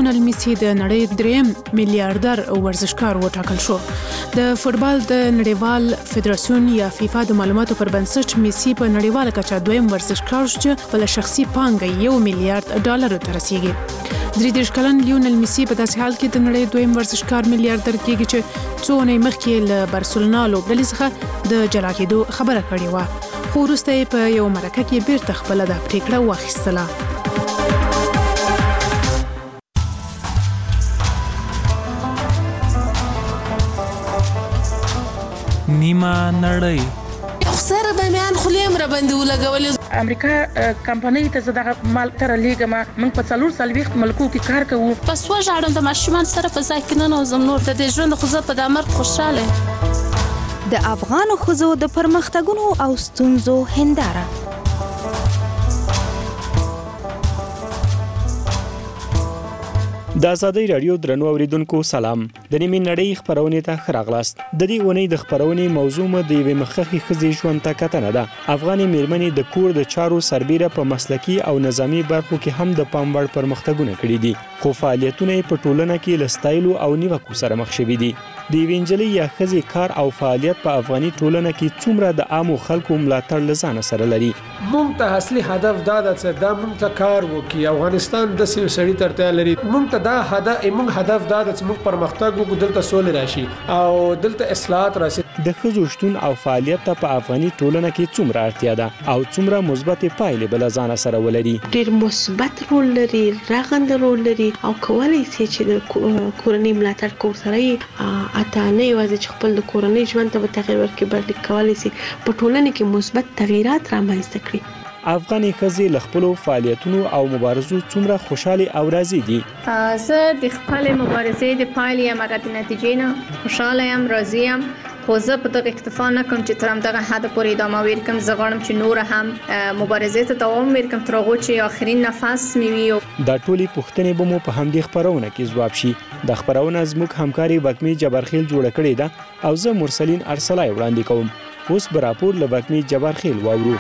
لیونل میسی د نړۍ دریم میلیارډر ورزشکار وټاکل شو. د فوتبال د نړیوال فدراسیون یا فیفا د معلوماتو پر بنسټ میسی په نړیواله کچه دویم ورزشکار شو چې بل شخصي پانګه $1 میلیارډ ته رسیږي. 33 کلن لیونل میسی په داسې حال کې د نړۍ دویم ورزشکار میلیارډر کېږي چې څو اونۍ مخکې له بارسلونا لوبډلې څخه د جلا کېدو خبره کړې وه، خو وروسته یې په یو مرکه کې بیرته خپله دا پریکړه واخیستله. نیمه نړۍ خسر به میان خلیم را باندې ولګولې. امریکا کمپنۍ ته زه دغه مال تر لیږم. موږ په 440 ملکو کې کار کوو. پس وژاړم د ماشومان سره په ځای کې نه نوزم نور د دې ژوند خو زه په دا مرګ خوشاله. د افغانو ښځو د پرمختګونو او ستونزو هنداره. د ازادۍ رادیو درنو اوریدونکو سلام. د نیمې نړۍ خبرونې ته ښه راغلاست. د دې اونۍ د خبرونې موضوع مو د یوې مخکښې ښځې ژوند ته کتنه ده. افغانې میرمنې د کور د چارو سربیره په مسلکي او نظامي برخو کې هم د پام وړ پرمختګونه کړي دي، خو فعالیتونه یې په ټولنه کې له ستایلو او نیوکو سره مخ شوي دي. د یوې نجلۍ یا ښځې کار او فعالیت په افغاني ټولنه کې څومره د عامو خلکو ملاتړ له ځانه سره لري. مونږ ته اصلي هدف دا ده چې دا مونږ ته کار وکړي. افغانستان د سړي ته اړتیا لري. مونږ ته دا هدف دا ده چې مونږ پرمختګ وکړو، دلته سولې راشي او دلته اصلاحات راشي. د ښځو شتون او فعالیت ته په افغاني ټولنه کې څومره اړتیا ده او څومره مثبت پایلې به له ځانه سره ولري. ډېر مثبت رول لري، رغنده رول لري او کولی شي چې د کورنۍ ملاتړ کول سره اته نه یوازې چې خپل د کورنۍ ژوند ته به تغیر ورکړي، بلکې کولی شي په ټولنه کې مثبت تغیرات رامنځته کړي. افغاني ښځې له خپلو فعالیتونو او مبارزو څومره خوشاله او راضي دي؟ زه د خپل مبارزې د پایلې یا د نتیجې نه خوشاله یم، راضي یم. خو زه په دغه اکتفا نه کوم چې تر همدغه حد پورې ادامه ورکړم. زه غواړم چې نور هم مبارزې ته دوام ورکړم تر هغو چې آخرین نفس مې وي. دا ټولې پوښتنې به مو په همدې خبرونه کې ځواب شي. د خبرونه زموږ همکاري وګمي جبارخیل جوړه کړې ده او زه مرسلین ارسلای وړاندې کوم. اوس به راپور له وګمي جبارخیل واورو.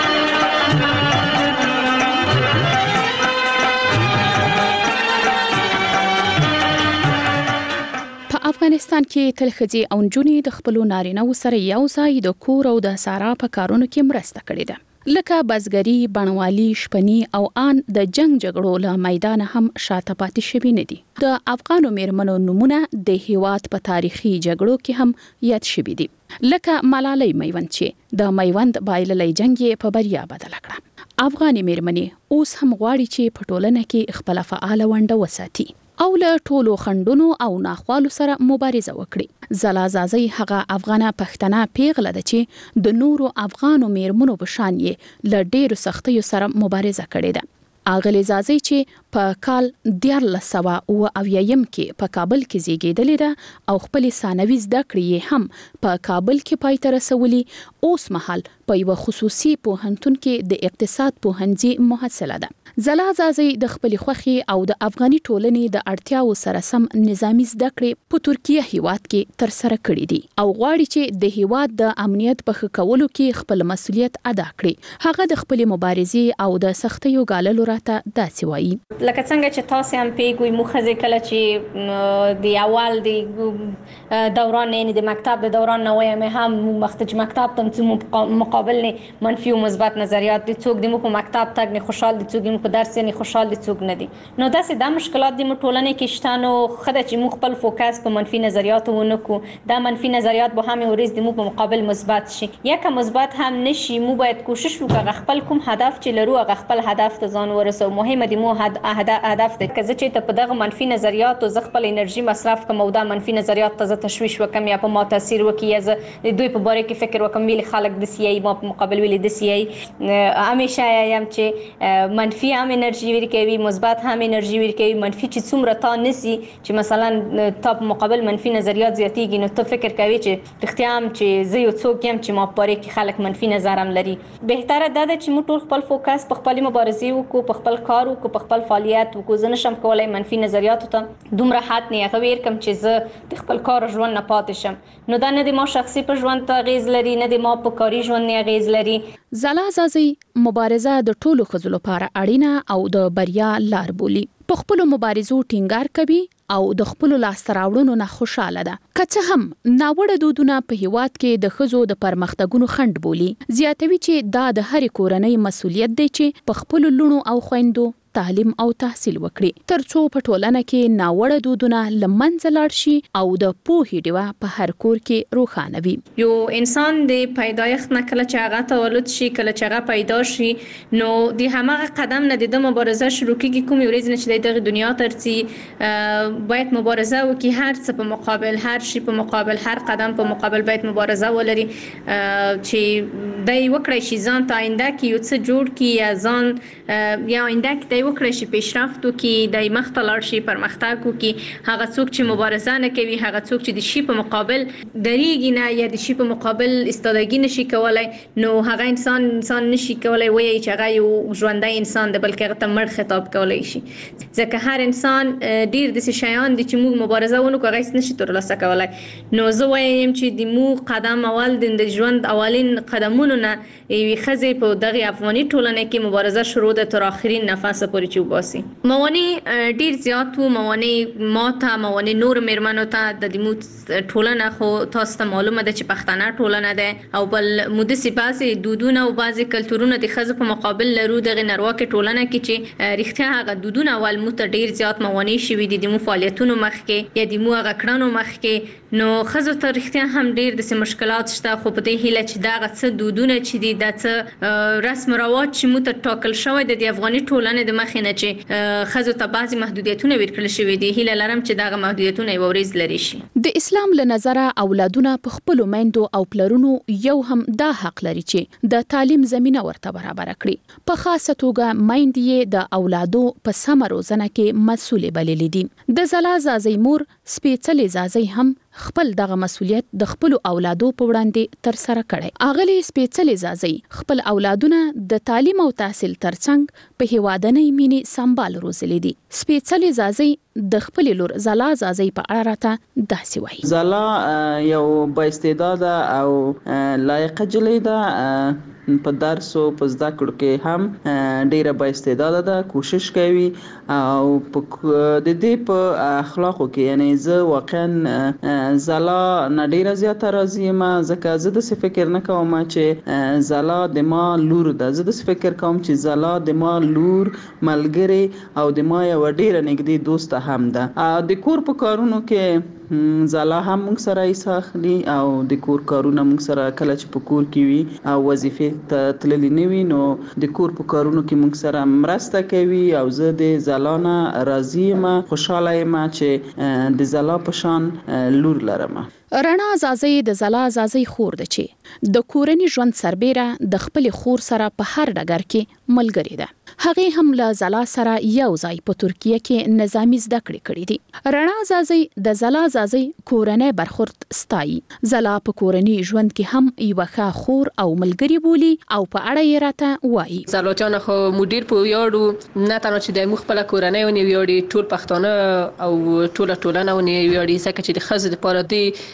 افغانستان کې تل ښځې او نجونې د خپلو نارینه‌و سره یو ځای د کور او د سارا په کارونو کې مرسته کړې ده، لکه بزګري، بڼوالي، شپني او آن د جنگ جګړو له میدان هم شاته پاتې شوي نه دي. د افغانو میرمنو نومونه د هیواد په تاریخي جګړو کې هم یاد شوي دي، لکه ملالۍ میوند چې د میوند بایللی جنگ یې په بریا بدله کړه. افغاني میرمنې اوس هم غواړي چې په ټولنه کې خپل فعال ونډه وساتي او له ټولو خندونو او ناخوالو سره مبارزه وکړي. زلا زازی هغه افغانه پښتنه پیغله ده چې د نورو افغانو میرمنو په شان یې له ډېرو سختیو سره مبارزه کړې ده. اغلی زازی چې په کال 1979 کې په کابل کې زیږیدلې ده او خپل ثانوي زده کړې هم په کابل کې پای ته رسولي. اوس مهال په یو خصوصي پوهنتون کې د اقتصاد پوهنځي محصله ده. زلا زازی د خپل خوخي او د افغاني ټولنې د اړتیاو سره سم نظامی زده کړې په ترکیه هیواد کې تر سره کړې دي او غواړي چې د هیواد د امنیت په ښه کولو کې خپل مسؤلیت ادا کړي. هغه د خپل مبارزې او د سختیو ګاللو راته داسې وایي. لکه څنګه چې تاسو هم پیګوي مخزه کله چې د اول د دوران نه د مکتب د دوران نه وایم هم مختج مکتب تم مقابل نه منفي او مثبت نظریات دي. څوک د مو په مکتب تک نه خوشحال دي، څوک په درس نه خوشحال دي، څوک نه دي. نو داسې د مشکلات د ټولنې کې شته. نو خدای چې مو خپل فوکس په منفي نظریاتو ونکو، دا منفي نظریات به هم ورز د مو په مقابل مثبت شي یا که مثبت هم نشي. مو باید کوشش وکړو خپل کوم هدف چې لرو هغه خپل هدف ته ځان ورسو. مهمه دی مو هدف ده که چې ته په دغه منفي نظریاتو ز خپل انرژي مصرف کوم او دا منفي نظریات ته تشویش وکم یا په ما تاثیر وکي یا ز دوی په باره کې فکر وکم ویل خلک د سی ای ما په مقابل ویل د سی ای. همیشه یم چې منفي هم انرژي ورکوي، مثبت هم انرژي ورکوي. منفي چې څومره تا نسی چې مثلا تا په مقابل منفي نظریات زیاتیږي نو ته فکر کوي چې رښتیا هم چې زه یو څوک یم چې ما په اړه کې خلک منفي نظر هم لري. بهتره ده چې موږ ټول خپل فوکس په خپل مبارزې وکړو، په خپل کار وکړو، په خپل فعالیت وکړو. زه نشم کولای منفي نظریاتو ته دومره حد نه غویر کم چې زه د خپل کار ژوند نه پاتې شم. نو دا نه د ما شخصي په ژوند ته غیز لري، نه د ما په کاري ژوند نه اغیز لري. زلا زازي مبارزه د ټولو ښځو لپاره اړینه او د بریا لار بولي. په خپل مبارزو ټینګار کوي او د خپل لاسته راوړنو نه خوشاله ده. که څه هم ناوړه دودونه په هیواد کې د ښځو د پرمختګونو خنډ بولي، زیاتوي چې دا د هر کورنۍ مسؤلیت دی چې په خپل لونو او خويندو تعلیم او تحصیل وکړي ترڅو په ټولنه کې ناوړه دودونه لمنځه لاړ شي او د پوهې ډیوه په هر کور کې روښانه وي. یو انسان د پیدایښت نه کله چې هغه تولد شي، کله چې هغه پیدا شي، نو د همغه قدم نه د مبارزه شروع کیږي. کوم ورځ نه چې د دنیا ترڅي باید مبارزه وکړي، هر څه په مقابل، هر شي په مقابل، هر قدم په مقابل باید مبارزه ولري چې دای وکړي شي ځان ته آینده کې یو څه جوړ کړي، یا ځان یا آینده کې وکړي شي پیشرفت وکړي، د مخته لاړ شي، پرمختګ وکړي. هغه څوک چې مبارزه نه کوي، هغه څوک چې د شي په مقابل دریږي نه یا د شي په مقابل استادګي نشي کولای، نو هغه انسان نشي کولای وایي چې هغه یو ژوندۍ انسان دی، بلکې هغه ته مړ خطاب کولای شي. ځکه هر انسان ډیر د شیان دي چې موږ مبارزه ونه کوو هغه نشي ترلاسه کولای. نو زه وایم چې د مو قدم اول د ژوند اولین قدمونو نه یوې ښځې په دغه افغاني ټولنه کې مبارزه شروع ده تر اخرین نفس پورې چې وباسي. موانع ډیر زیات وو، موانع ماته، موانع نور میرمنو ته د دې ټولنه خو تاسو ته معلومه ده چې پښتانه ټولنه ده او بل موده سپاسې دودونه او بعضی کلتورونه د ښځو په مقابل لرو. دغه نارواکه ټولنه کې چې رښتیا هغه دودونه اول مو ته ډیر زیات موانع شوي دي د مو فعالیتونو مخ کې یا د مو هغه کړنو مخ کې، نو ښځو ته رښتیا هم ډیر د مشکلات شته. خو په دې هیله چې دا څه دودونه چې دي د څه رسم رواج چې مو ته ټاکل شوی د افغاني ټولنې د مخې نه چې ښځو ته بعضی محدودیتونه ورکړل شوي دي، هیله لرم چې دغه محدودیتونه یو ورځ لري شي. د اسلام له نظره اولادونه په خپل میندو او پلرونو یو هم دا حق لري چې د تعلیم زمينه ورته برابر کړي. په خاصه توګه میندې د اولادو په سم روزنه کې مسؤلې بللې دي. د زلا زازي مور سپېڅلې زازي هم خپل دغه مسؤلیت د خپل اولادو په وړاندې تر سره کړي. اغلی سپېڅلې زازي خپل اولادونه د تعلیم او تحصیل ترڅنګ په هیوادنۍ مینې سمبال روزلې دي. سپېڅلې زازي د خپل لور زلا زازي په اړه راته داسې وایي. زلا یو با استعداد او لایق جلې ده، په درس او په زده کړو کې هم ډیره با استعداد ده، کوشش کوي او د دې په اخلاقو کې یعنی زه واقعا زلا نه ډیره زیاته راضی یم، ځکه زه د فکر نه کوم چې زلا د ما لور ده. زه د فکر کوم چې زلا د ما لور ملګری او د ما یو ډیره نږدې دوست هم ده. د کور په کارونو کې زلا هم موږ سره ایساخلی او د کور کارونه موږ سره کله چې په کور کې وي او وظیفه ته تللی نه وي نو د کور په کارونو کې موږ سره مرسته کوي او زه د زلا نه راضی یم، خوشاله یم چې د زلا په شان لور لرم. رڼا زازي د زلا زازي خور ده چې د کورنۍ ژوند سربېره د خپل خور سره په هر ډګر کې ملګری ده. هغه هم له زلا سره یو ځای په ترکیه کې نظامی زده کړې کړې دي. رڼا زازي د زلا زازي کورنۍ برخورد ستایي. زلا په کورنۍ ژوند کې هم یو ښه خور او ملګری بولی او په اړه یې راته وایي. زلا جان خو مدیر په یاړو نه تنه چې د مخ خپل کورنۍ ونی ویاړي، ټول پښتانه او ټولنه ونی ویاړي، ځکه چې د خزې لپاره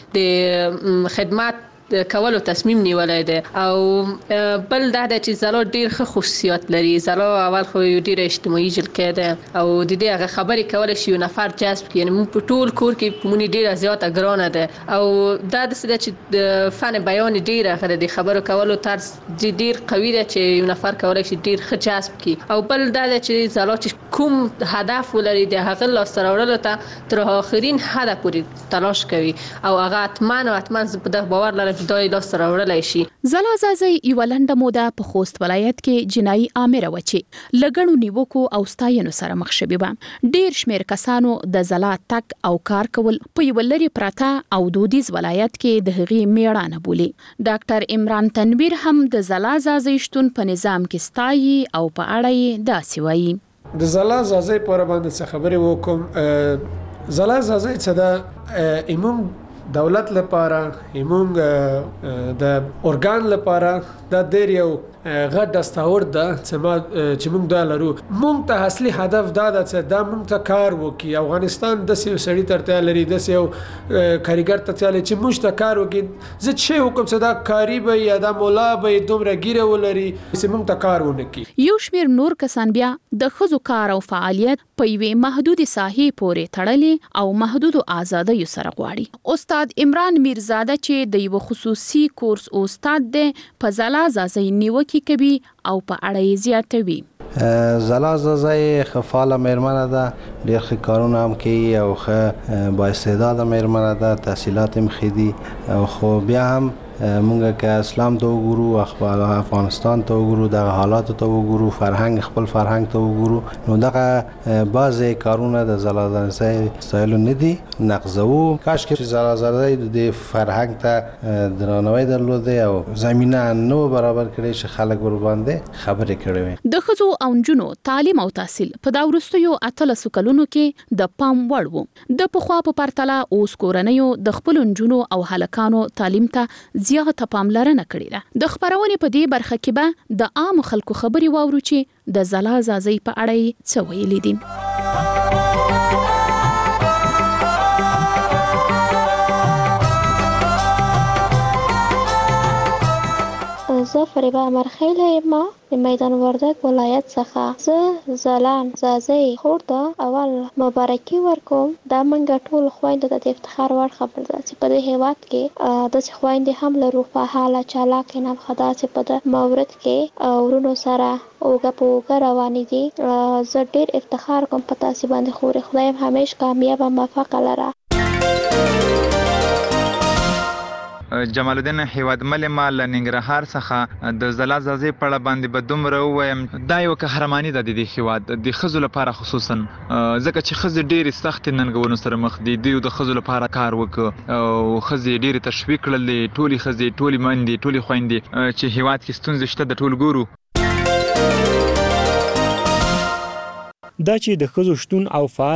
د خدمات کولو تصمیم نیولای دی. او بل دا چې زلا ډیر ښه خصوصیات لري. زلا اول خو یو ډیر اجتماعي جلکه ده او د دې هغه خبرې کول شي یو نفر جذب کړي، یعنی په ټول کور کې مونږ ډیره زیاته ګرانه ده او دا د چې د فن بیان ډیره غره د خبرو کولو طرز ډیر قوي ده چې یو نفر کولای شي ډیر ښه جذب کړي. او بل دا چې زلا چې کوم هدف ولري د هغه لاسته راوړلو ته تر اخرین حد پورې تلاش کوي او هغه اتمن په دغه باور لري دای لاس راوړلای شي. زلا زازي یو لنډه موده په خوست ولایت کې جنایي امر وچی لګړو نیوکو او ستاینو سره مخ شوی و. ډیر شمیر کسانو د زلا تک او کار کول په یو لري پراته او دودیز ولایت کې د هغې میړانه بولی. ډاکټر عمران تنویر هم د زلا زازي شتون په نظام کې ستایي او په اړه یې داسې وایي. د زلا زازي پر باندې څه خبرې وکم. زلا زازي څه ده ایمون دولت لپاره، ایمونږ د اورګان لپاره دا ډېر یو غټ دستاورد ده چې موږ دا لرو. موږ ته اصلي هدف دا ده چې دا موږ ته کار وکړي. افغانستان د سړي ترتیا لري، د یو کاریګر ته چاله چې موږ ته کار وکړي. زه چې حکم چې دا کاری به یا دا مولا به دومره ګیره ولري چې موږ ته کار ونه کړي. یو شمیر نور کسان بیا د ښځو کار او فعالیت په یوې محدودې ساحې پورې تړلې او محدودو آزادیو سره غواړي. استاد عمران میرزاده چې د یو خصوصي کورس استاد دی په ځلا زازۍ نیوکې کوي او په اړه یې زیاتوي. زلا زازۍ ښه فعاله میرمنه ده، ډېر ښه کارونه هم کوي او ښه با استعداده میرمنه ده، تحصیلات هم ښه دي. خو بیا هم مونږ که اسلام ته وګورو، افغانستان ته وګورو، دغه حالات ته وګورو، فرهنګ خپل فرهنګ ته وګورو، نو دغه بعضې کارونه د زلا زازۍ ستایلو نه دي، نقضوو. کاشکې زلا زازۍ د فرهنګ ته درناوی درلودی او زمینه نه برابر کړی چې خلک ورباندې خبرې کړې وي. د ښځو او نجونو تعلیم او تحصیل په دا وروستیو 18 کلونو کې د پام وړ و. د پخوا په پرتله اوس کورنیو د خپلو نجونو او هلکانو تعلیم ته زیاته پاملرنه کړې ده. د خبرونې په دې برخه کې به د عام خلکو خبرې واورو چې د زلا زازۍ په اړه یې څه ویلي دي. زه فریبا مرخیله یم د میدان وردګ ولایت څخه. زه زلان زازۍ خور ته اول مبارکي ورکوم. دا منګه ټول خویندو ته د افتخار وړ خبره ده چې په دې هیواد کې داسې خویندې هم لرو، فعاله چالاکې نمخه داسې په د مورد کې ورونو سره اوږه په اوږه روانې دي. زه ډېر افتخار کوم په تاسې باندې خورې. خدای هم همیش کامیاب او موفقه لره. جمال الدین هیوادمل ما له ننګرهار څخه د زلا زازۍ په اړه باندې به دومره ووایم. دا یو قهرماني ده د دې هیواد د ښځو لپاره، خصوصا ځکه چې ښځې ډېرې سختې ننګونو سره مخ دي. دوی د ښځو لپاره کار وکړ او ښځې ډېرې تشویق کړلې. ټولې ښځې، ټولې میندې، ټولې خویندې چې هیواد کې ستونزې شته د ټول ګورو. دا چې د ښځو شتون او فعال